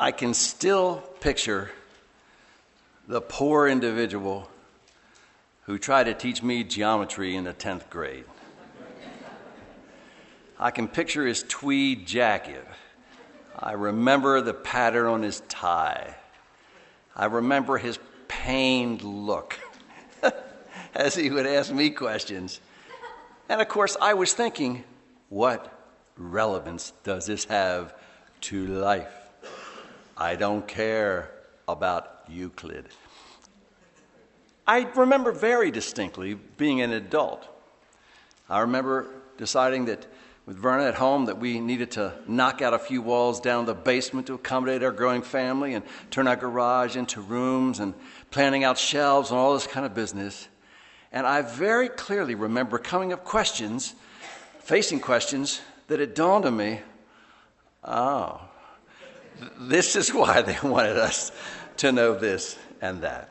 I can still picture the poor individual who tried to teach me geometry in the 10th grade. I can picture his tweed jacket. I remember the pattern on his tie. I remember his pained look as he would ask me questions. And of course, I was thinking, what relevance does this have to life? I don't care about Euclid. I remember very distinctly being an adult. I remember deciding that with Verna at home that we needed to knock out a few walls down the basement to accommodate our growing family and turn our garage into rooms and planning out shelves and all this kind of business. And I very clearly remember facing questions that it dawned on me, this is why they wanted us to know this and that.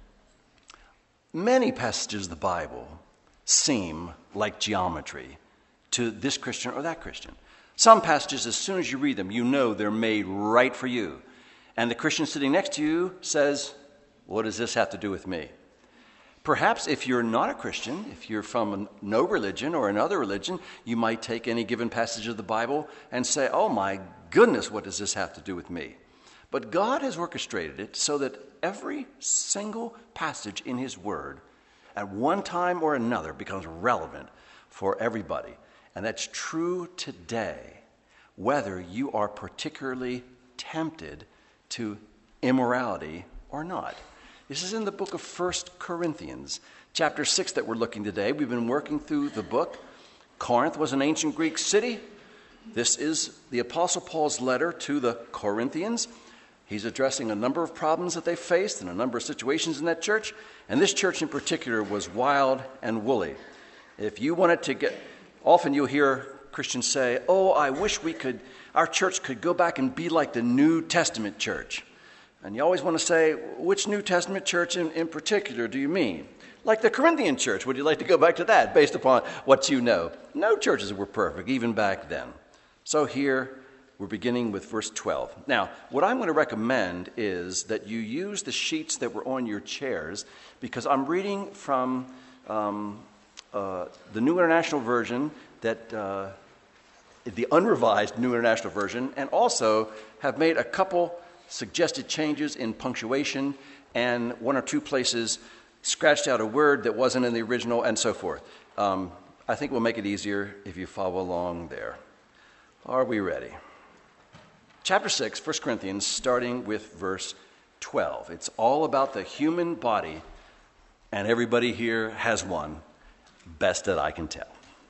Many passages of the Bible seem like geometry to this Christian or that Christian. Some passages, as soon as you read them, you know they're made right for you. And the Christian sitting next to you says, what does this have to do with me? Perhaps if you're not a Christian, if you're from no religion or another religion, you might take any given passage of the Bible and say, oh my goodness, what does this have to do with me? But God has orchestrated it so that every single passage in His Word at one time or another becomes relevant for everybody. And that's true today, whether you are particularly tempted to immorality or not. This is in the book of 1 Corinthians, chapter 6 that we're looking today. We've been working through the book. Corinth was an ancient Greek city. This is the Apostle Paul's letter to the Corinthians. He's addressing a number of problems that they faced and a number of situations in that church. And this church in particular was wild and woolly. If you wanted to often you'll hear Christians say, I wish our church could go back and be like the New Testament church. And you always want to say, which New Testament church in particular do you mean? Like the Corinthian church, would you like to go back to that based upon what you know? No churches were perfect, even back then. So here, we're beginning with verse 12. Now, what I'm going to recommend is that you use the sheets that were on your chairs, because I'm reading from the New International Version, the unrevised New International Version, and also have made a couple suggested changes in punctuation, and one or two places scratched out a word that wasn't in the original, and so forth. I think we'll make it easier if you follow along there. Are we ready? Chapter 6, 1 Corinthians, starting with verse 12. It's all about the human body, and everybody here has one, best that I can tell.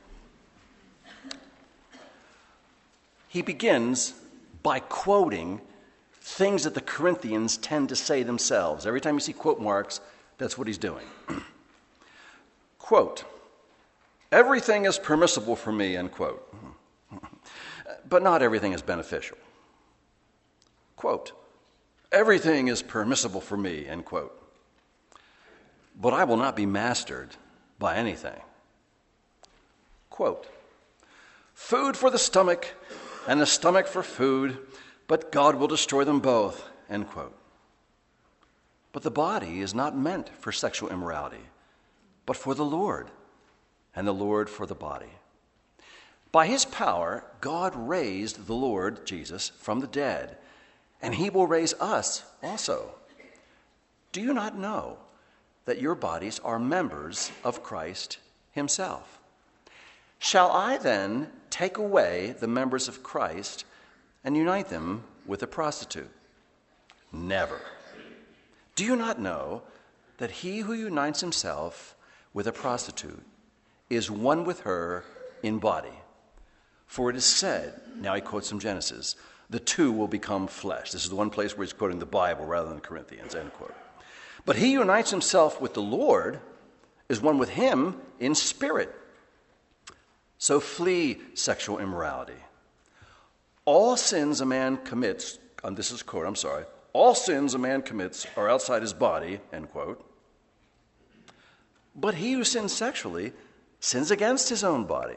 He begins by quoting things that the Corinthians tend to say themselves. Every time you see quote marks, that's what he's doing. Quote, everything is permissible for me, end quote. But not everything is beneficial. Quote, everything is permissible for me, end quote. But I will not be mastered by anything. Quote, food for the stomach and the stomach for food, but God will destroy them both, end quote. But the body is not meant for sexual immorality, but for the Lord, and the Lord for the body. By His power, God raised the Lord Jesus from the dead, and He will raise us also. Do you not know that your bodies are members of Christ Himself? Shall I then take away the members of Christ and unite them with a prostitute? Never. Do you not know that he who unites himself with a prostitute is one with her in body? For it is said, now he quotes from Genesis, the two will become flesh. This is the one place where he's quoting the Bible rather than Corinthians, end quote. But he who unites himself with the Lord is one with Him in spirit. So flee sexual immorality. All sins a man commits, and this is a quote, all sins a man commits are outside his body, end quote. But he who sins sexually sins against his own body.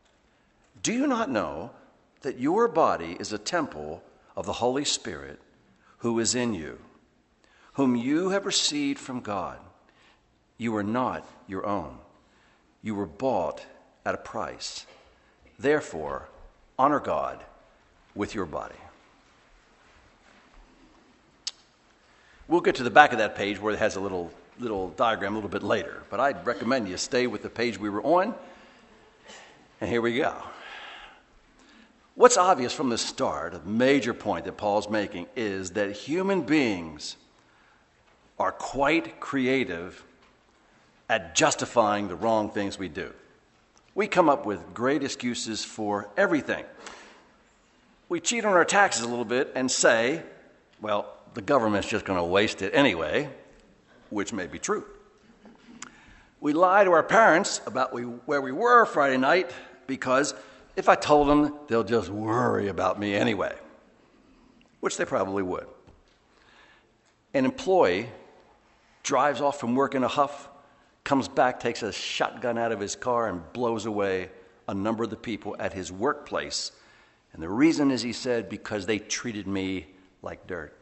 Do you not know that your body is a temple of the Holy Spirit who is in you, whom you have received from God. You are not your own. You were bought at a price. Therefore, honor God with your body. We'll get to the back of that page where it has a little diagram a little bit later, but I'd recommend you stay with the page we were on. And here we go. What's obvious from the start, a major point that Paul's making, is that human beings are quite creative at justifying the wrong things we do. We come up with great excuses for everything. We cheat on our taxes a little bit and say, well, the government's just going to waste it anyway, which may be true. We lie to our parents about where we were Friday night because if I told them, they'll just worry about me anyway, which they probably would. An employee drives off from work in a huff, comes back, takes a shotgun out of his car, and blows away a number of the people at his workplace. And the reason is, he said, because they treated me like dirt.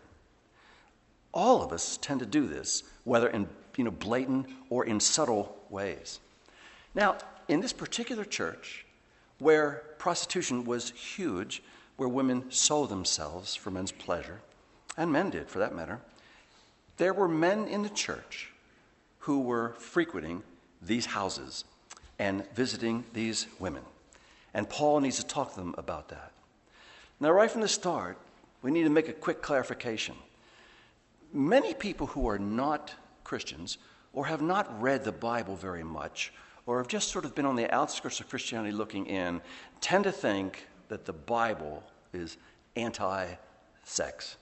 All of us tend to do this, whether in blatant or in subtle ways. Now, in this particular church, where prostitution was huge, where women sold themselves for men's pleasure, and men did for that matter, there were men in the church who were frequenting these houses and visiting these women. And Paul needs to talk to them about that. Now, right from the start, we need to make a quick clarification. Many people who are not Christians or have not read the Bible very much or have just sort of been on the outskirts of Christianity looking in tend to think that the Bible is anti-sex.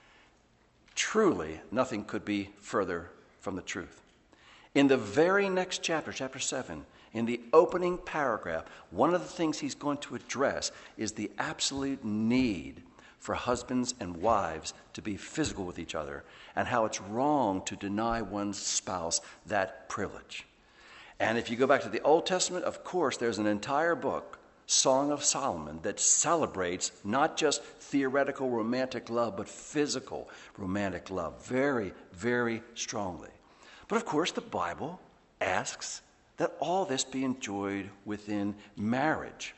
Truly, nothing could be further from the truth. In the very next chapter, chapter 7, in the opening paragraph, one of the things he's going to address is the absolute need for husbands and wives to be physical with each other and how it's wrong to deny one's spouse that privilege. And if you go back to the Old Testament, of course, there's an entire book, Song of Solomon, that celebrates not just theoretical romantic love, but physical romantic love very, very strongly. But of course, the Bible asks that all this be enjoyed within marriage.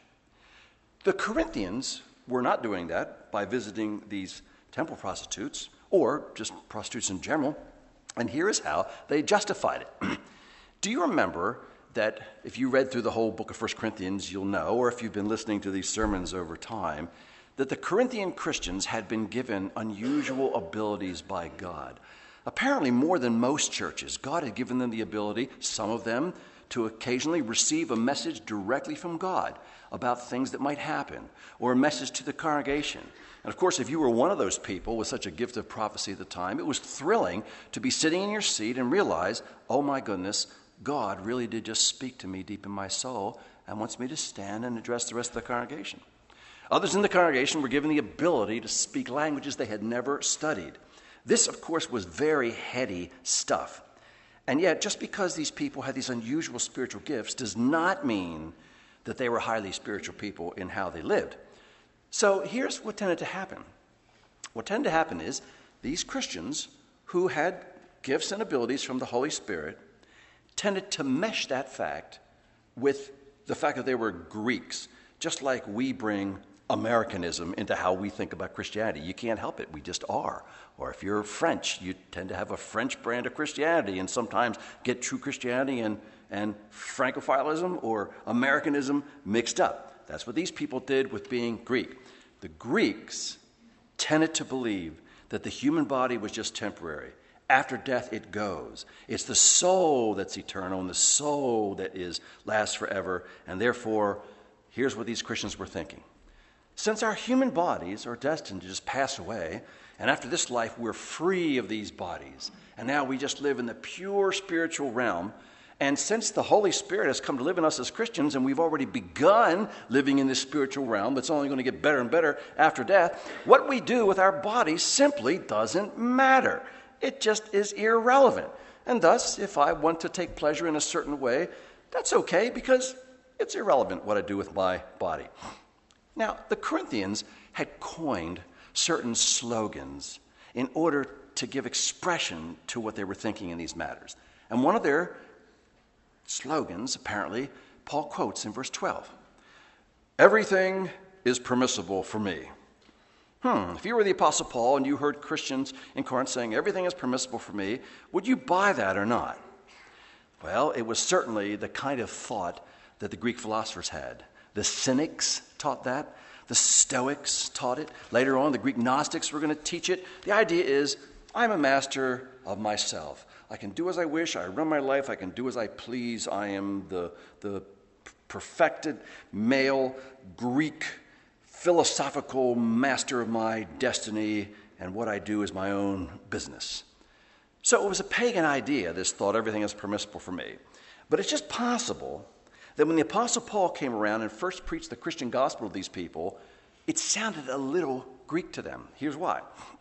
The Corinthians were not doing that by visiting these temple prostitutes or just prostitutes in general. And here is how they justified it. Do you remember that if you read through the whole book of 1 Corinthians, you'll know, or if you've been listening to these sermons over time, that the Corinthian Christians had been given unusual abilities by God. Apparently more than most churches, God had given them the ability, some of them, to occasionally receive a message directly from God about things that might happen, or a message to the congregation. And of course, if you were one of those people with such a gift of prophecy at the time, it was thrilling to be sitting in your seat and realize, oh my goodness, God really did just speak to me deep in my soul and wants me to stand and address the rest of the congregation. Others in the congregation were given the ability to speak languages they had never studied. This, of course, was very heady stuff. And yet, just because these people had these unusual spiritual gifts does not mean that they were highly spiritual people in how they lived. So here's what tended to happen. What tended to happen is these Christians who had gifts and abilities from the Holy Spirit tended to mesh that fact with the fact that they were Greeks, just like we bring Americanism into how we think about Christianity. You can't help it. We just are. Or if you're French, you tend to have a French brand of Christianity and sometimes get true Christianity and Francophilism or Americanism mixed up. That's what these people did with being Greek. The Greeks tended to believe that the human body was just temporary. After death, it goes. It's the soul that's eternal and the soul that lasts forever. And therefore, here's what these Christians were thinking. Since our human bodies are destined to just pass away, and after this life we're free of these bodies, and now we just live in the pure spiritual realm, and since the Holy Spirit has come to live in us as Christians, and we've already begun living in this spiritual realm that's only going to get better and better after death, what we do with our bodies simply doesn't matter. It just is irrelevant. And thus, if I want to take pleasure in a certain way, that's okay because it's irrelevant what I do with my body. Now, the Corinthians had coined certain slogans in order to give expression to what they were thinking in these matters. And one of their slogans, apparently, Paul quotes in verse 12. Everything is permissible for me. If you were the Apostle Paul and you heard Christians in Corinth saying everything is permissible for me, would you buy that or not? Well, it was certainly the kind of thought that the Greek philosophers had. The Cynics taught that. The Stoics taught it. Later on, the Greek Gnostics were going to teach it. The idea is, I'm a master of myself. I can do as I wish. I run my life. I can do as I please. I am the perfected male Greek philosophical master of my destiny, and what I do is my own business. So it was a pagan idea, this thought, everything is permissible for me. But it's just possible that when the Apostle Paul came around and first preached the Christian gospel to these people, it sounded a little Greek to them. Here's why.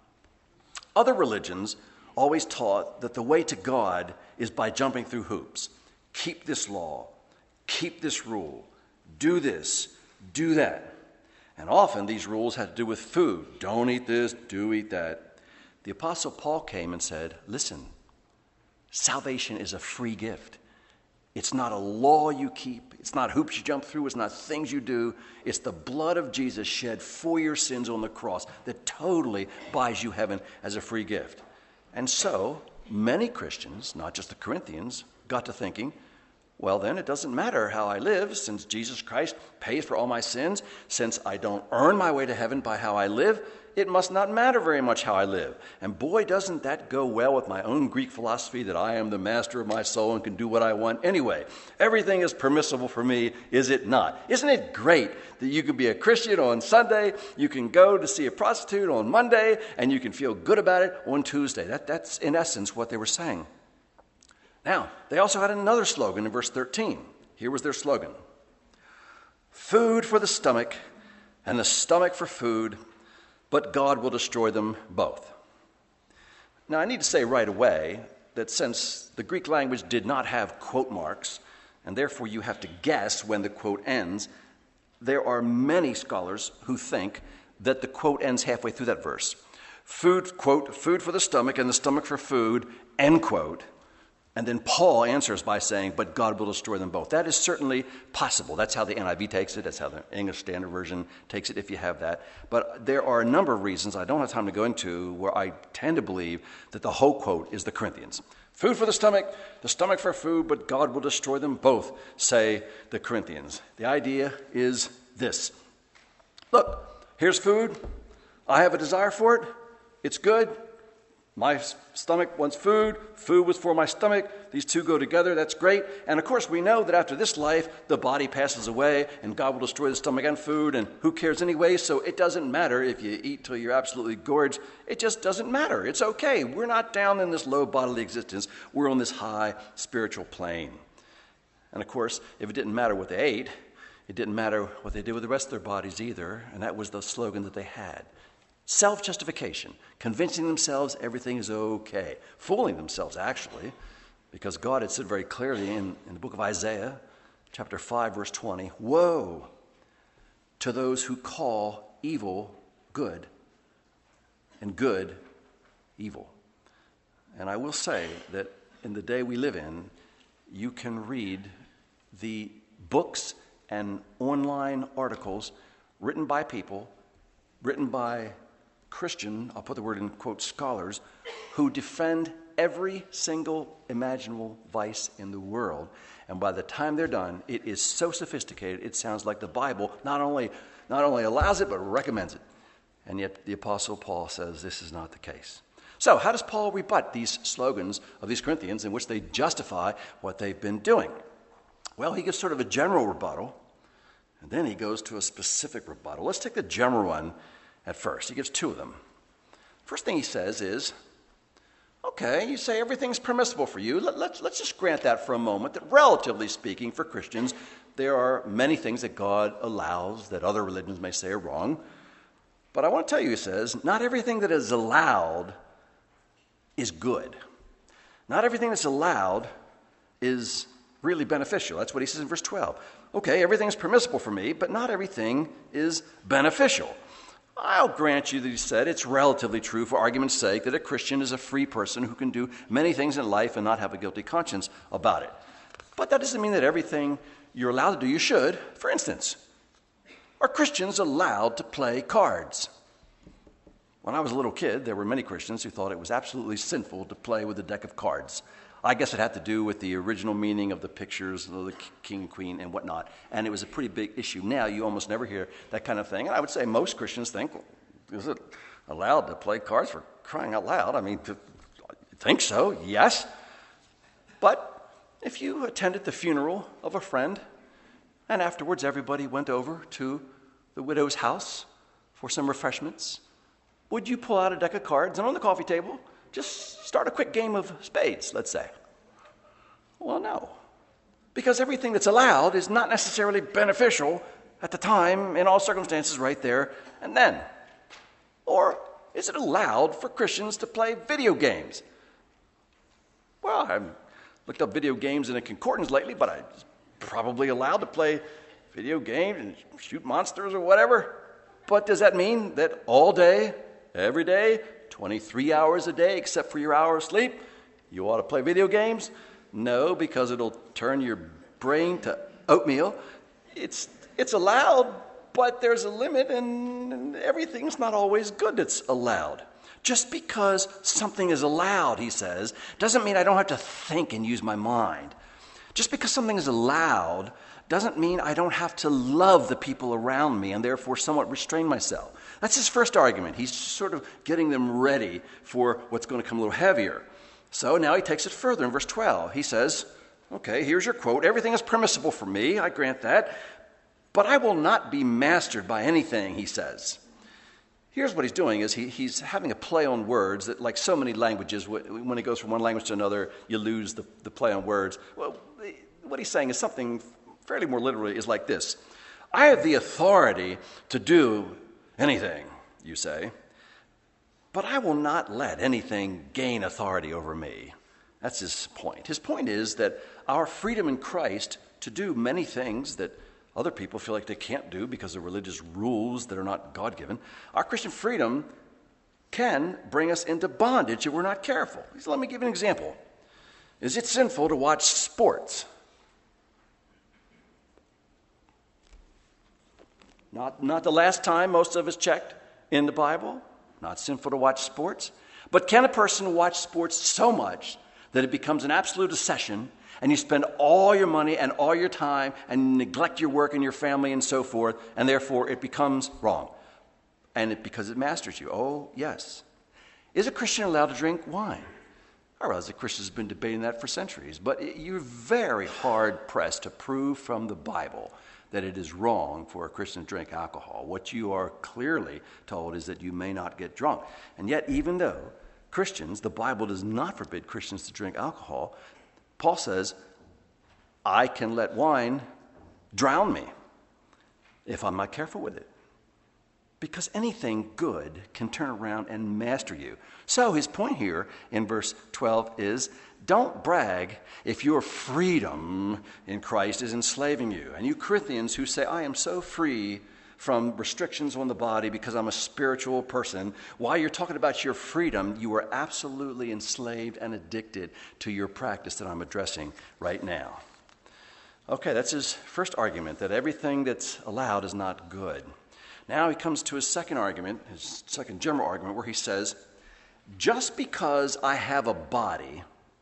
Other religions always taught that the way to God is by jumping through hoops. Keep this law, keep this rule, do this, do that. And often these rules had to do with food. Don't eat this, do eat that. The Apostle Paul came and said, listen, salvation is a free gift. It's not a law you keep. It's not hoops you jump through. It's not things you do. It's the blood of Jesus shed for your sins on the cross that totally buys you heaven as a free gift. And so many Christians, not just the Corinthians, got to thinking, well, then it doesn't matter how I live, since Jesus Christ pays for all my sins, since I don't earn my way to heaven by how I live, it must not matter very much how I live. And boy, doesn't that go well with my own Greek philosophy that I am the master of my soul and can do what I want anyway. Everything is permissible for me, is it not? Isn't it great that you can be a Christian on Sunday, you can go to see a prostitute on Monday, and you can feel good about it on Tuesday? That's in essence what they were saying. Now, they also had another slogan in verse 13. Here was their slogan. Food for the stomach, and the stomach for food, but God will destroy them both. Now, I need to say right away that since the Greek language did not have quote marks, and therefore you have to guess when the quote ends, there are many scholars who think that the quote ends halfway through that verse. Food, quote, food for the stomach, and the stomach for food, end quote. And then Paul answers by saying, but God will destroy them both. That is certainly possible. That's how the NIV takes it. That's how the English Standard Version takes it, if you have that. But there are a number of reasons I don't have time to go into where I tend to believe that the whole quote is the Corinthians. Food for the stomach for food, but God will destroy them both, say the Corinthians. The idea is this. Look, here's food. I have a desire for it. It's good. My stomach wants food. Food was for my stomach. These two go together. That's great. And of course, we know that after this life, the body passes away and God will destroy the stomach and food. And who cares anyway? So it doesn't matter if you eat till you're absolutely gorged. It just doesn't matter. It's okay. We're not down in this low bodily existence. We're on this high spiritual plane. And of course, if it didn't matter what they ate, it didn't matter what they did with the rest of their bodies either. And that was the slogan that they had. Self-justification, convincing themselves everything is okay, fooling themselves actually, because God had said very clearly in the book of Isaiah, chapter 5, verse 20, woe to those who call evil good and good evil. And I will say that in the day we live in, you can read the books and online articles written by people, written by Christian, I'll put the word in quote, scholars, who defend every single imaginable vice in the world. And by the time they're done, it is so sophisticated, it sounds like the Bible not only allows it, but recommends it. And yet the Apostle Paul says this is not the case. So how does Paul rebut these slogans of these Corinthians in which they justify what they've been doing? Well, he gives sort of a general rebuttal, and then he goes to a specific rebuttal. Let's take the general one at first. He gives two of them. First thing he says is, okay, you say everything's permissible for you. Let's just grant that for a moment, that relatively speaking for Christians, there are many things that God allows that other religions may say are wrong. But I want to tell you, he says, not everything that is allowed is good. Not everything that's allowed is really beneficial. That's what he says in verse 12. Okay, everything's permissible for me, but not everything is beneficial. I'll grant you that he said it's relatively true for argument's sake that a Christian is a free person who can do many things in life and not have a guilty conscience about it. But that doesn't mean that everything you're allowed to do, you should. For instance, are Christians allowed to play cards? When I was a little kid, there were many Christians who thought it was absolutely sinful to play with a deck of cards. I guess it had to do with the original meaning of the pictures of the king and queen and whatnot, and it was a pretty big issue. Now you almost never hear that kind of thing, and I would say most Christians think, well, is it allowed to play cards, for crying out loud? I mean, I think so, yes. But if you attended the funeral of a friend, and afterwards everybody went over to the widow's house for some refreshments, would you pull out a deck of cards and on the coffee table just start a quick game of spades, let's say? Well, no. Because everything that's allowed is not necessarily beneficial at the time, in all circumstances, right there and then. Or is it allowed for Christians to play video games? Well, I haven't looked up video games in a concordance lately, but I'm probably allowed to play video games and shoot monsters or whatever. But does that mean that all day, every day, 23 hours a day, except for your hour of sleep, you ought to play video games? No, because it'll turn your brain to oatmeal. It's allowed, but there's a limit, and everything's not always good that's allowed. Just because something is allowed, he says, doesn't mean I don't have to think and use my mind. Just because something is allowed doesn't mean I don't have to love the people around me and therefore somewhat restrain myself. That's his first argument. He's sort of getting them ready for what's going to come a little heavier. So now he takes it further in verse 12. He says, okay, here's your quote. Everything is permissible for me, I grant that, but I will not be mastered by anything, he says. Here's what he's doing is he's having a play on words that, like so many languages, when it goes from one language to another, you lose the play on words. Well, what he's saying is something fairly more literally is like this. I have the authority to do anything, you say, but I will not let anything gain authority over me. That's his point. His point is that our freedom in Christ to do many things that other people feel like they can't do because of religious rules that are not God-given, our Christian freedom can bring us into bondage if we're not careful. So let me give you an example. Is it sinful to watch sports? Not the last time most of us checked in the Bible. Not sinful to watch sports. But can a person watch sports so much that it becomes an absolute obsession and you spend all your money and all your time and neglect your work and your family and so forth, and therefore it becomes wrong? And because it masters you. Oh, yes. Is a Christian allowed to drink wine? I realize that Christians have been debating that for centuries, but you're very hard-pressed to prove from the Bible that it is wrong for a Christian to drink alcohol. What you are clearly told is that you may not get drunk. And yet, even though Christians, the Bible does not forbid Christians to drink alcohol, Paul says, I can let wine drown me if I'm not careful with it. Because anything good can turn around and master you. So his point here in verse 12 is, don't brag if your freedom in Christ is enslaving you. And you Corinthians who say, I am so free from restrictions on the body because I'm a spiritual person, while you're talking about your freedom, you are absolutely enslaved and addicted to your practice that I'm addressing right now. Okay, that's his first argument, that everything that's allowed is not good. Now he comes to his second argument, his second general argument, where he says, just because I have a body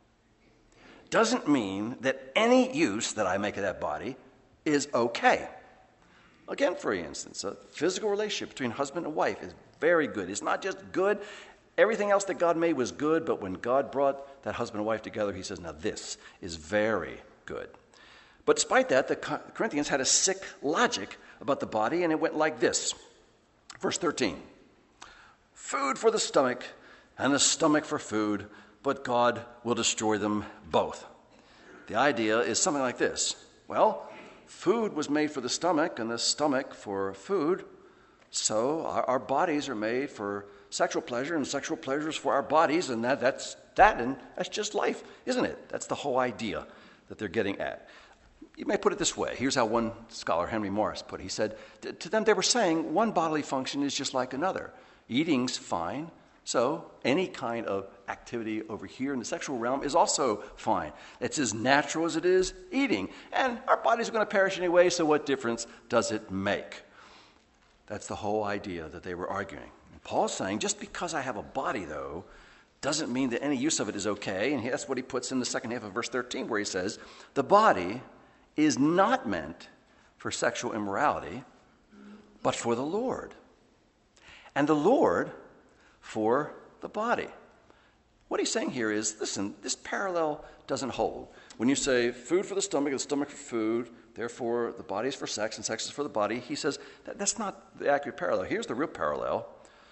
doesn't mean that any use that I make of that body is okay. Again, for instance, a physical relationship between husband and wife is very good. It's not just good. Everything else that God made was good, but when God brought that husband and wife together, he says, now this is very good. But despite that, the Corinthians had a sick logic about the body, and it went like this. Verse 13, food for the stomach and the stomach for food, but God will destroy them both. The idea is something like this. Well, food was made for the stomach and the stomach for food, so our bodies are made for sexual pleasure and sexual pleasure is for our bodies, and that's just life, isn't it? That's the whole idea that they're getting at. You may put it this way. Here's how one scholar, Henry Morris, put it. He said, to them they were saying one bodily function is just like another. Eating's fine, so any kind of activity over here in the sexual realm is also fine. It's as natural as it is eating. And our bodies are going to perish anyway, so what difference does it make? That's the whole idea that they were arguing. And Paul's saying, just because I have a body, though, doesn't mean that any use of it is okay. And that's what he puts in the second half of verse 13, where he says, the body is not meant for sexual immorality, but for the Lord. And the Lord for the body. What he's saying here is, listen, this parallel doesn't hold. When you say food for the stomach for food, therefore the body is for sex and sex is for the body, he says that's not the accurate parallel. Here's the real parallel.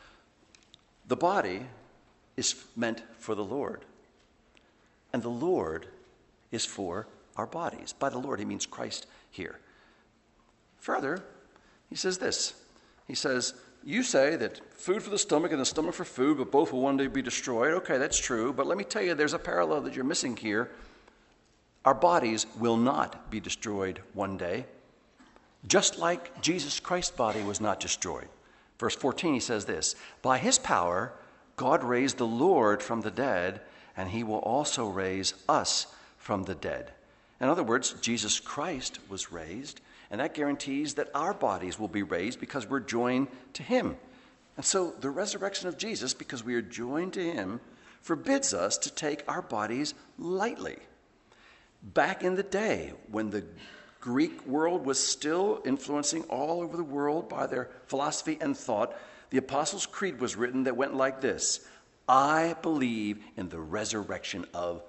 The body is meant for the Lord, and the Lord is for our bodies. By the Lord, he means Christ here. Further, he says this. He says, you say that food for the stomach and the stomach for food, but both will one day be destroyed. Okay, that's true, but let me tell you, there's a parallel that you're missing here. Our bodies will not be destroyed one day, just like Jesus Christ's body was not destroyed. Verse 14, he says this, by his power, God raised the Lord from the dead, and he will also raise us from the dead. In other words, Jesus Christ was raised, and that guarantees that our bodies will be raised because we're joined to him. And so the resurrection of Jesus, because we are joined to him, forbids us to take our bodies lightly. Back in the day, when the Greek world was still influencing all over the world by their philosophy and thought, the Apostles' Creed was written that went like this: I believe in the resurrection of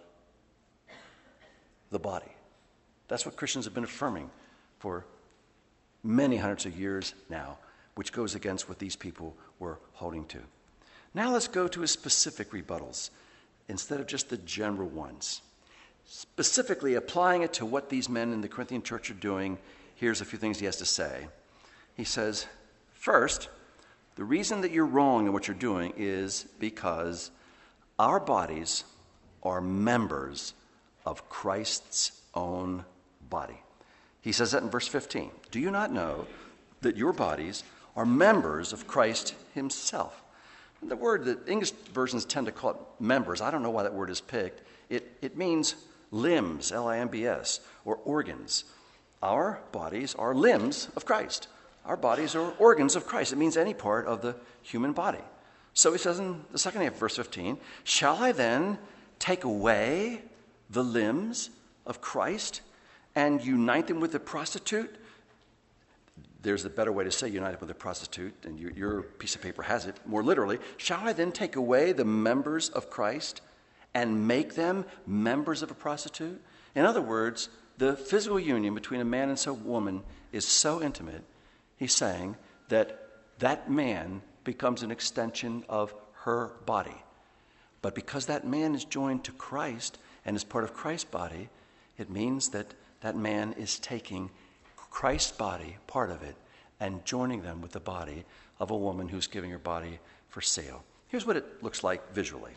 the body. That's what Christians have been affirming for many hundreds of years now, which goes against what these people were holding to. Now let's go to his specific rebuttals instead of just the general ones. Specifically applying it to what these men in the Corinthian church are doing, here's a few things he has to say. He says, first, the reason that you're wrong in what you're doing is because our bodies are members of Christ's own body. He says that in verse 15. Do you not know that your bodies are members of Christ himself? And the word that English versions tend to call it members, I don't know why that word is picked. It means limbs, L-I-M-B-S, or organs. Our bodies are limbs of Christ. Our bodies are organs of Christ. It means any part of the human body. So he says in the second half of verse 15, shall I then take away the limbs of Christ and unite them with a prostitute? There's a better way to say unite them with a prostitute, and your piece of paper has it more literally. Shall I then take away the members of Christ and make them members of a prostitute? In other words, the physical union between a man and a woman is so intimate, he's saying that that man becomes an extension of her body. But because that man is joined to Christ and is part of Christ's body, it means that that man is taking Christ's body, part of it, and joining them with the body of a woman who's giving her body for sale. Here's what it looks like visually.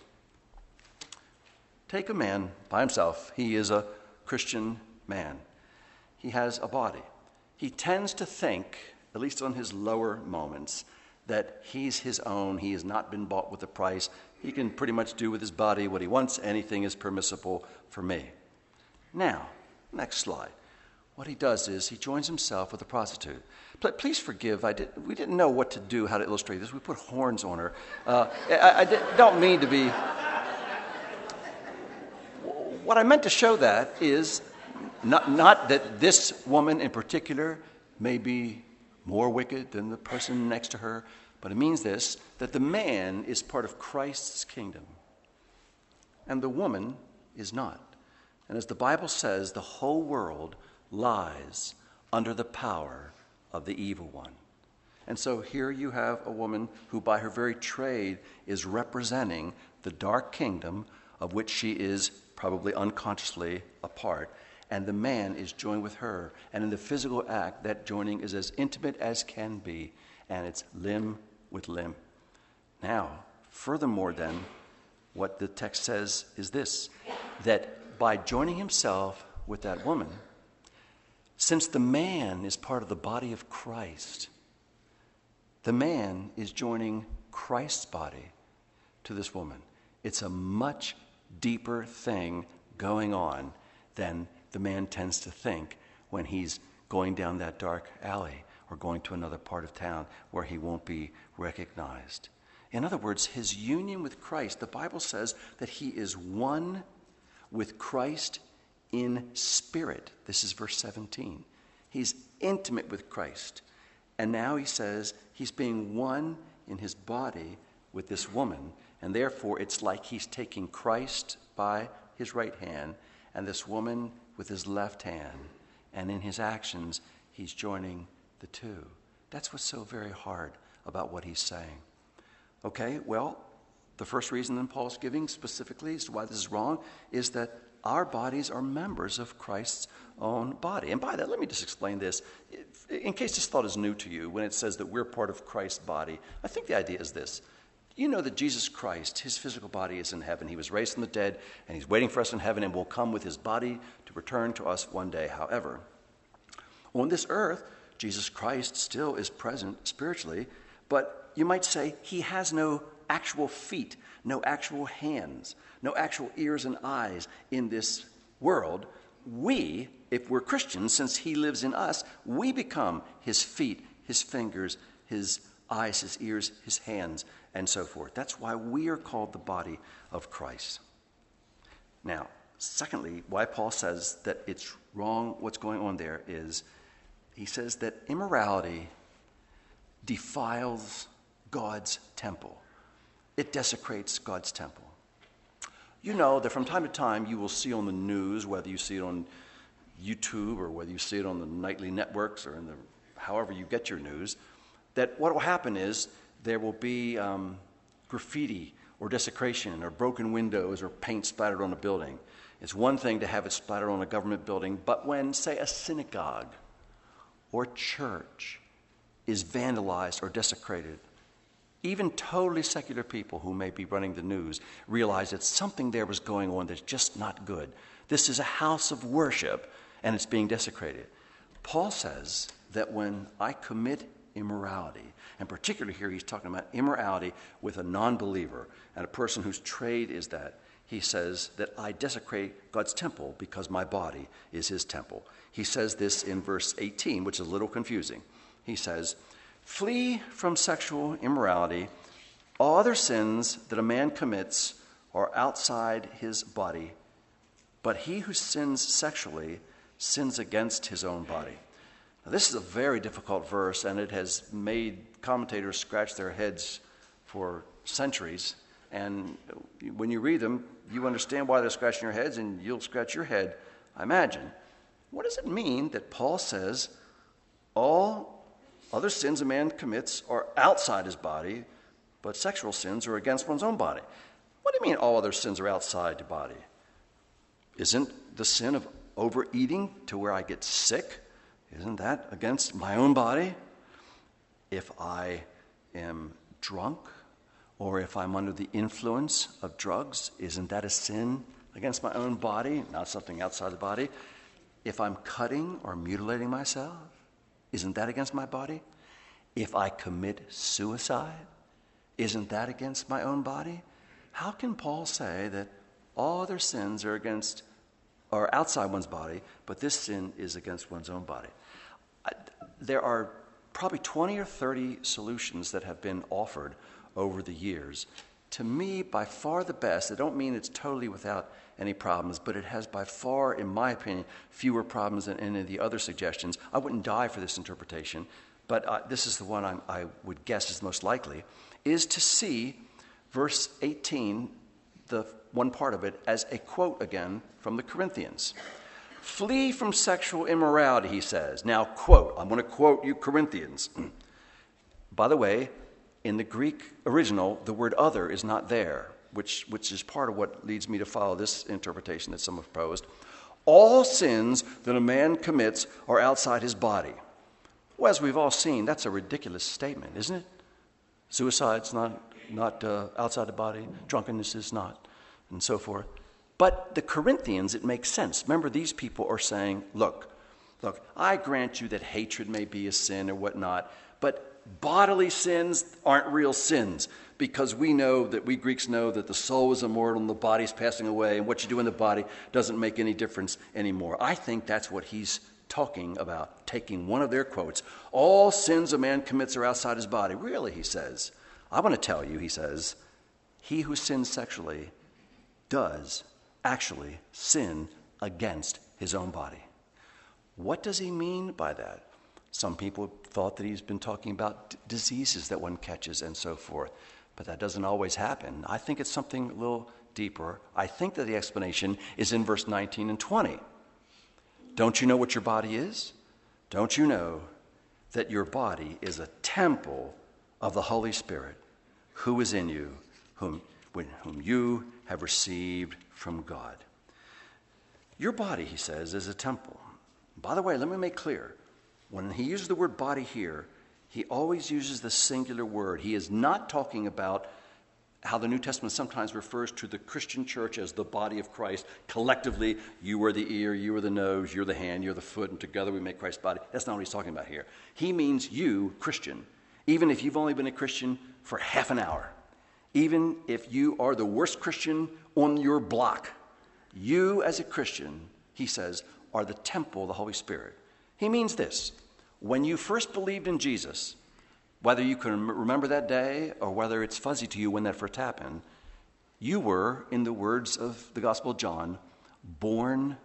Take a man by himself. He is a Christian man. He has a body. He tends to think, at least on his lower moments, that he's his own. He has not been bought with a price. He can pretty much do with his body what he wants. Anything is permissible for me. Now, next slide. What he does is he joins himself with a prostitute. Please forgive, we didn't know what to do, how to illustrate this. We put horns on her. Don't mean to be... What I meant to show that is not that this woman in particular may be more wicked than the person next to her, but it means this, that the man is part of Christ's kingdom, and the woman is not. And as the Bible says, the whole world lies under the power of the evil one. And so here you have a woman who by her very trade is representing the dark kingdom of which she is probably unconsciously a part, and the man is joined with her. And in the physical act, that joining is as intimate as can be, and it's limb with limb. Now, furthermore then, what the text says is this, that by joining himself with that woman, Since the man is part of the body of Christ, the man is joining Christ's body to this woman. It's a much deeper thing going on than the man tends to think when he's going down that dark alley or going to another part of town where he won't be recognized. In other words, his union with Christ, the Bible says that he is one with Christ in spirit. This is verse 17. He's intimate with Christ. And now he says he's being one in his body with this woman. And therefore, it's like he's taking Christ by his right hand and this woman with his left hand. And in his actions, he's joining the two. That's what's so very hard about what he's saying. Okay, well, the first reason that Paul's giving specifically as to why this is wrong is that our bodies are members of Christ's own body. And by that, let me just explain this. In case this thought is new to you, when it says that we're part of Christ's body, I think the idea is this. You know that Jesus Christ, his physical body is in heaven. He was raised from the dead, and he's waiting for us in heaven and will come with his body to return to us one day. However, on this earth, Jesus Christ still is present spiritually, but you might say he has no actual feet, no actual hands, no actual ears and eyes in this world. We, if we're Christians, since he lives in us, we become his feet, his fingers, his eyes, his ears, his hands, and so forth. That's why we are called the body of Christ. Now, secondly, why Paul says that it's wrong what's going on there is he says that immorality defiles God's temple. It desecrates God's temple. You know that from time to time you will see on the news, whether you see it on YouTube or whether you see it on the nightly networks or in the however you get your news, that what will happen is there will be graffiti or desecration or broken windows or paint splattered on a building. It's one thing to have it splattered on a government building, but when, say, a synagogue or church is vandalized or desecrated, even totally secular people who may be running the news realize that something there was going on that's just not good. This is a house of worship, and it's being desecrated. Paul says that when I commit immorality, and particularly here he's talking about immorality with a non-believer and a person whose trade is that, he says that I desecrate God's temple because my body is his temple. He says this in verse 18, which is a little confusing. He says, "Flee from sexual immorality. All other sins that a man commits are outside his body, but he who sins sexually sins against his own body." Now, this is a very difficult verse, and it has made commentators scratch their heads for centuries. And when you read them, you understand why they're scratching your heads, and you'll scratch your head, I imagine. What does it mean that Paul says all other sins a man commits are outside his body, but sexual sins are against one's own body? What do you mean all other sins are outside the body? Isn't the sin of overeating to where I get sick, isn't that against my own body? If I am drunk, or if I'm under the influence of drugs, isn't that a sin against my own body, not something outside the body? If I'm cutting or mutilating myself, isn't that against my body? If I commit suicide, isn't that against my own body? How can Paul say that all other sins are outside one's body, but this sin is against one's own body? There are probably 20 or 30 solutions that have been offered over the years. To me, by far the best, I don't mean it's totally without any problems, but it has by far, in my opinion, fewer problems than any of the other suggestions. I wouldn't die for this interpretation, but this is the one I would guess is most likely, is to see verse 18, the one part of it, as a quote again from the Corinthians. "Flee from sexual immorality," he says. Now, quote, I'm going to quote you Corinthians. By the way, in the Greek original, the word other is not there, which is part of what leads me to follow this interpretation that some have proposed. All sins that a man commits are outside his body. Well, as we've all seen, that's a ridiculous statement, isn't it? Suicide's not outside the body. Drunkenness is not, and so forth. But the Corinthians, it makes sense. Remember, these people are saying, look, Look, I grant you that hatred may be a sin or whatnot, but bodily sins aren't real sins, because we Greeks know that the soul is immortal and the body's passing away, and what you do in the body doesn't make any difference anymore. I think that's what he's talking about, taking one of their quotes. All sins a man commits are outside his body. Really, he says. I want to tell you, he says, he who sins sexually does actually sin against his own body. What does he mean by that? Some people thought that he's been talking about diseases that one catches and so forth, but that doesn't always happen. I think it's something a little deeper. I think that the explanation is in verse 19 and 20. Don't you know what your body is? Don't you know that your body is a temple of the Holy Spirit, who is in you, whom you have received from God? Your body, he says, is a temple. By the way, let me make clear, when he uses the word body here, he always uses the singular word. He is not talking about how the New Testament sometimes refers to the Christian church as the body of Christ. Collectively, you are the ear, you are the nose, you're the hand, you're the foot, and together we make Christ's body. That's not what he's talking about here. He means you, Christian, even if you've only been a Christian for half an hour, even if you are the worst Christian on your block, you as a Christian, he says, are the temple of the Holy Spirit. He means this: when you first believed in Jesus, whether you can remember that day or whether it's fuzzy to you when that first happened, you were, in the words of the Gospel of John, born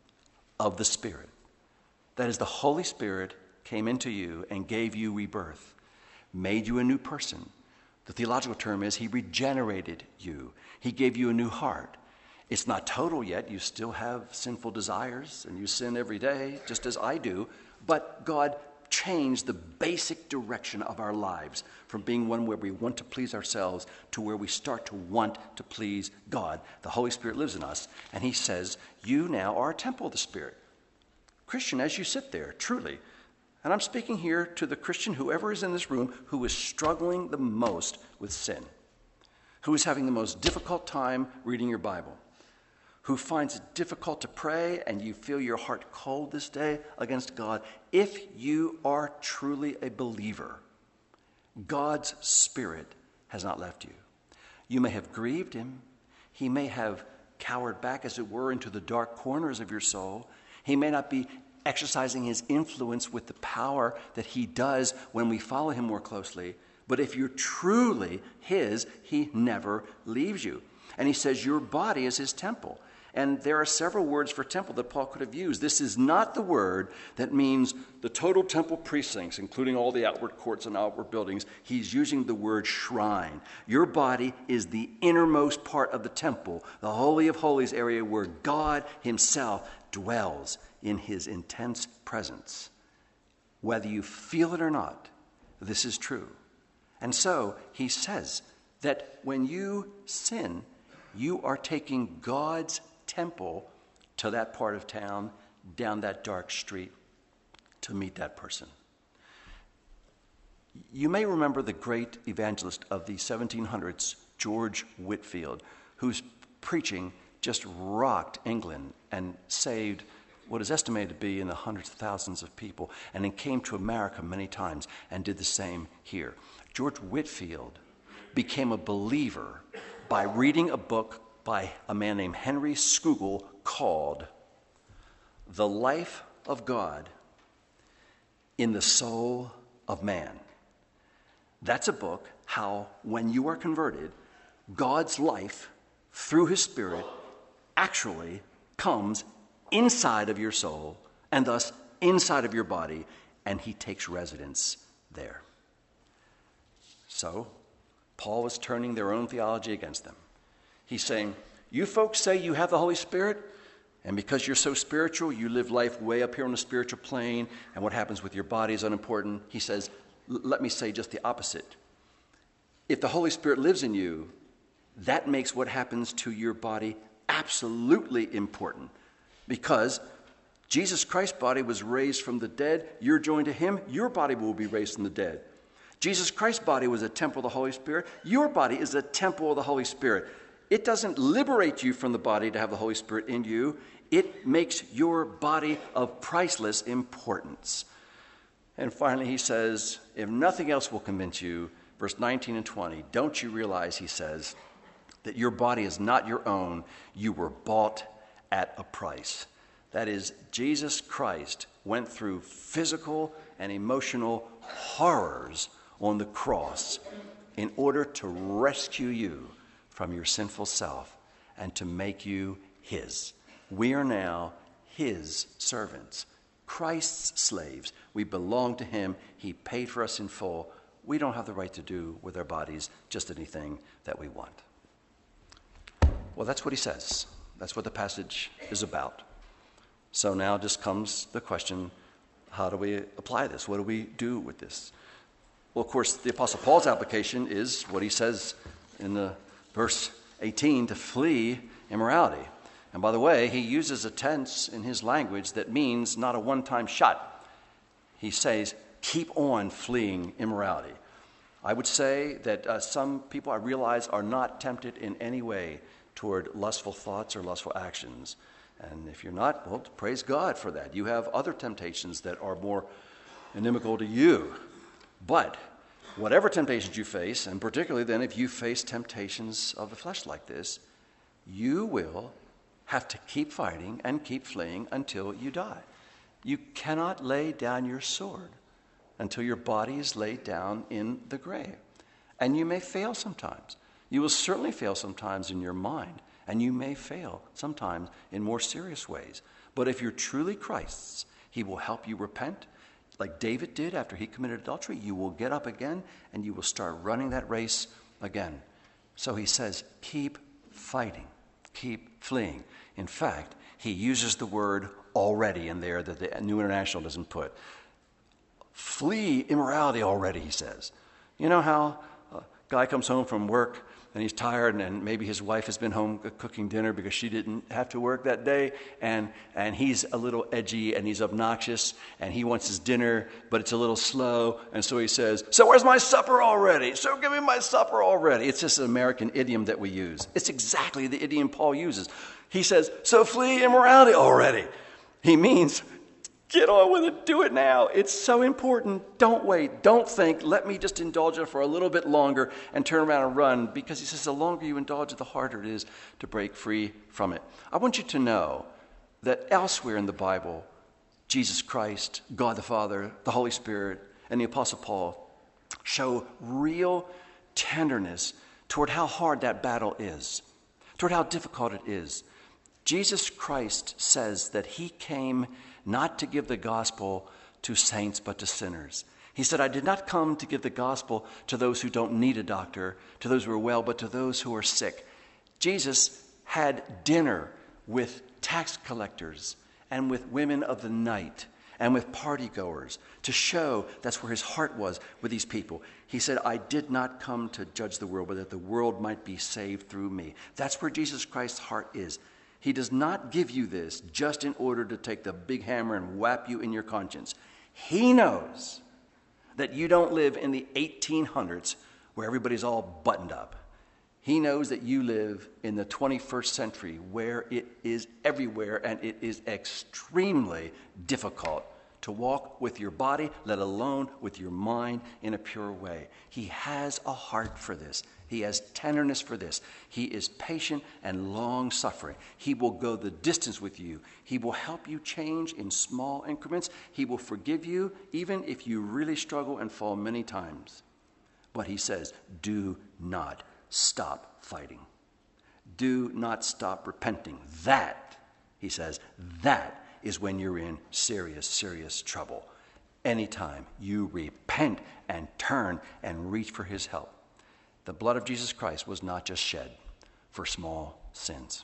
of the Spirit. That is, the Holy Spirit came into you and gave you rebirth, made you a new person. The theological term is he regenerated you. He gave you a new heart. It's not total yet. You still have sinful desires, and you sin every day, just as I do. But God changed the basic direction of our lives from being one where we want to please ourselves to where we start to want to please God. The Holy Spirit lives in us, and he says, you now are a temple of the Spirit. Christian, as you sit there, truly, and I'm speaking here to the Christian, whoever is in this room, who is struggling the most with sin, who is having the most difficult time reading your Bible, who finds it difficult to pray and you feel your heart cold this day against God. If you are truly a believer, God's Spirit has not left you. You may have grieved him. He may have cowered back, as it were, into the dark corners of your soul. He may not be exercising his influence with the power that he does when we follow him more closely. But if you're truly his, he never leaves you. And he says your body is his temple. And there are several words for temple that Paul could have used. This is not the word that means the total temple precincts, including all the outward courts and outward buildings. He's using the word shrine. Your body is the innermost part of the temple, the Holy of Holies area where God himself dwells in his intense presence. Whether you feel it or not, this is true. And so he says that when you sin, you are taking God's temple to that part of town, down that dark street, to meet that person. You may remember the great evangelist of the 1700s, George Whitefield, whose preaching just rocked England and saved what is estimated to be in the hundreds of thousands of people, and then came to America many times and did the same here. George Whitefield became a believer by reading a book by a man named Henry Scougal called The Life of God in the Soul of Man. That's a book how, when you are converted, God's life through his Spirit actually comes inside of your soul and thus inside of your body, and he takes residence there. So, Paul was turning their own theology against them. He's saying, you folks say you have the Holy Spirit, and because you're so spiritual, you live life way up here on the spiritual plane, and what happens with your body is unimportant. He says, let me say just the opposite. If the Holy Spirit lives in you, that makes what happens to your body absolutely important, because Jesus Christ's body was raised from the dead. You're joined to him. Your body will be raised from the dead. Jesus Christ's body was a temple of the Holy Spirit. Your body is a temple of the Holy Spirit. It doesn't liberate you from the body to have the Holy Spirit in you. It makes your body of priceless importance. And finally, he says, if nothing else will convince you, verse 19 and 20, don't you realize, he says, that your body is not your own. You were bought at a price. That is, Jesus Christ went through physical and emotional horrors on the cross in order to rescue you from your sinful self and to make you his. We are now his servants, Christ's slaves. We belong to him. He paid for us in full. We don't have the right to do with our bodies just anything that we want. Well, that's what he says. That's what the passage is about. So now just comes the question, how do we apply this? What do we do with this? Well, of course, the Apostle Paul's application is what he says in the verse 18, to flee immorality. And by the way, he uses a tense in his language that means not a one-time shot. He says, keep on fleeing immorality. I would say that some people, I realize, are not tempted in any way toward lustful thoughts or lustful actions. And if you're not, well, praise God for that. You have other temptations that are more inimical to you. But whatever temptations you face, and particularly then if you face temptations of the flesh like this, you will have to keep fighting and keep fleeing until you die. You cannot lay down your sword until your body is laid down in the grave. And you may fail sometimes. You will certainly fail sometimes in your mind, and you may fail sometimes in more serious ways. But if you're truly Christ's, he will help you repent. Like David did after he committed adultery, you will get up again and you will start running that race again. So he says, keep fighting, keep fleeing. In fact, he uses the word already in there that the New International doesn't put. Flee immorality already, he says. You know how a guy comes home from work and he's tired, and maybe his wife has been home cooking dinner because she didn't have to work that day, and he's a little edgy and he's obnoxious and he wants his dinner, but it's a little slow, and so he says, so where's my supper already? So give me my supper already. It's just an American idiom that we use. It's exactly the idiom Paul uses. He says, so flee immorality already. He means, get on with it, do it now. It's so important. Don't wait. Don't think, let me just indulge it for a little bit longer and turn around and run, because he says the longer you indulge it, the harder it is to break free from it. I want you to know that elsewhere in the Bible, Jesus Christ, God the Father, the Holy Spirit, and the Apostle Paul show real tenderness toward how hard that battle is, toward how difficult it is. Jesus Christ says that he came not to give the gospel to saints, but to sinners. He said, I did not come to give the gospel to those who don't need a doctor, to those who are well, but to those who are sick. Jesus had dinner with tax collectors and with women of the night and with partygoers to show that's where his heart was with these people. He said, I did not come to judge the world, but that the world might be saved through me. That's where Jesus Christ's heart is. He does not give you this just in order to take the big hammer and whap you in your conscience. He knows that you don't live in the 1800s where everybody's all buttoned up. He knows that you live in the 21st century where it is everywhere and it is extremely difficult to walk with your body, let alone with your mind in a pure way. He has a heart for this. He has tenderness for this. He is patient and long-suffering. He will go the distance with you. He will help you change in small increments. He will forgive you even if you really struggle and fall many times. But he says, do not stop fighting. Do not stop repenting. That, he says, that is when you're in serious, serious trouble. Anytime you repent and turn and reach for his help. The blood of Jesus Christ was not just shed for small sins.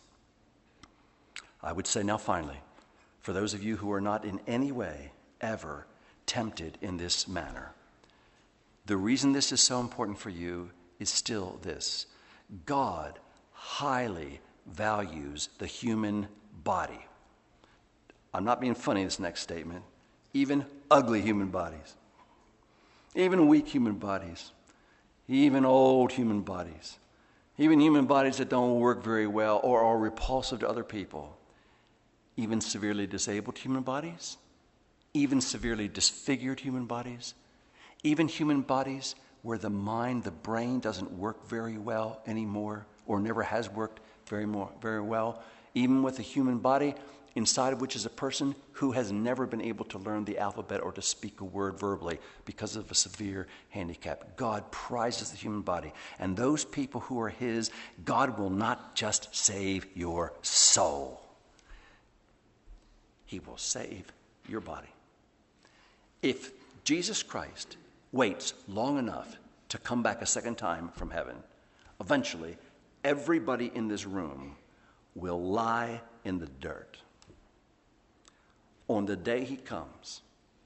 I would say now finally, for those of you who are not in any way ever tempted in this manner, the reason this is so important for you is still this. God highly values the human body. I'm not being funny in this next statement. Even ugly human bodies. Even weak human bodies. Even old human bodies. Even human bodies that don't work very well or are repulsive to other people. even severely disabled human bodies, even severely disfigured human bodies, even human bodies where the mind, the brain doesn't work very well anymore or never has worked very well, even with a human body inside of which is a person who has never been able to learn the alphabet or to speak a word verbally because of a severe handicap. God prizes the human body. And those people who are his, God will not just save your soul. He will save your body. If Jesus Christ waits long enough to come back a second time from heaven, eventually everybody in this room will lie in the dirt. On the day he comes,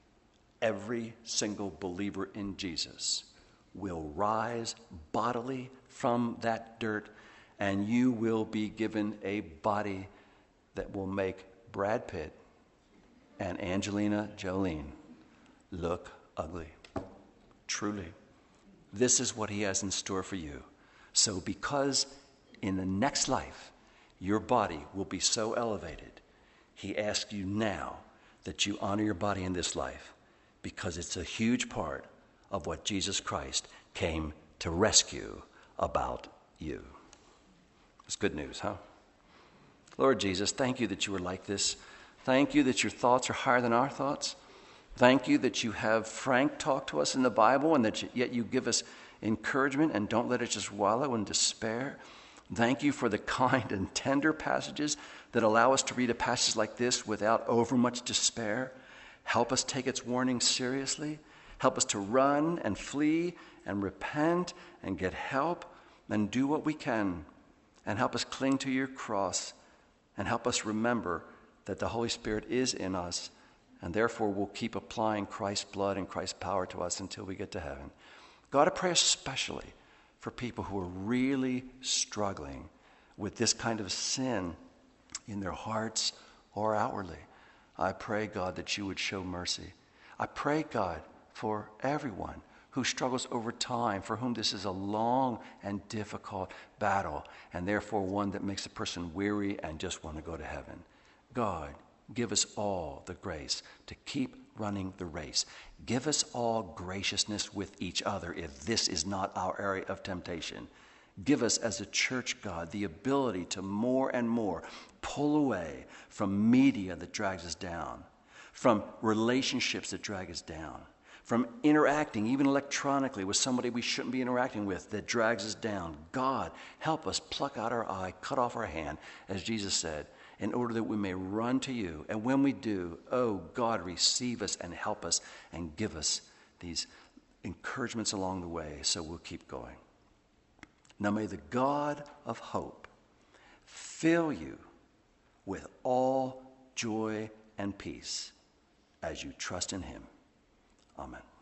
every single believer in Jesus will rise bodily from that dirt, and you will be given a body that will make Brad Pitt and Angelina Jolie look ugly. Truly. This is what he has in store for you. So because in the next life, your body will be so elevated, he asks you now that you honor your body in this life, because it's a huge part of what Jesus Christ came to rescue about you. It's good news, huh? Lord Jesus, thank you that you are like this. Thank you that your thoughts are higher than our thoughts. Thank you that you have frank talk to us in the Bible, and that yet you give us encouragement and don't let us just wallow in despair. Thank you for the kind and tender passages that allow us to read a passage like this without overmuch despair. Help us take its warning seriously. Help us to run and flee and repent and get help and do what we can. And help us cling to your cross, and help us remember that the Holy Spirit is in us, and therefore we'll keep applying Christ's blood and Christ's power to us until we get to heaven. God, I pray especially for people who are really struggling with this kind of sin in their hearts or outwardly. I pray, God, that you would show mercy. I pray, God, for everyone who struggles over time, for whom this is a long and difficult battle, and therefore one that makes a person weary and just want to go to heaven. God, give us all the grace to keep running the race. Give us all graciousness with each other if this is not our area of temptation. Give us as a church, God, the ability to more and more pull away from media that drags us down, from relationships that drag us down, from interacting, even electronically, with somebody we shouldn't be interacting with that drags us down. God, help us pluck out our eye, cut off our hand, as Jesus said, in order that we may run to you. And when we do, oh God, receive us and help us and give us these encouragements along the way so we'll keep going. Now may the God of hope fill you with all joy and peace as you trust in him. Amen.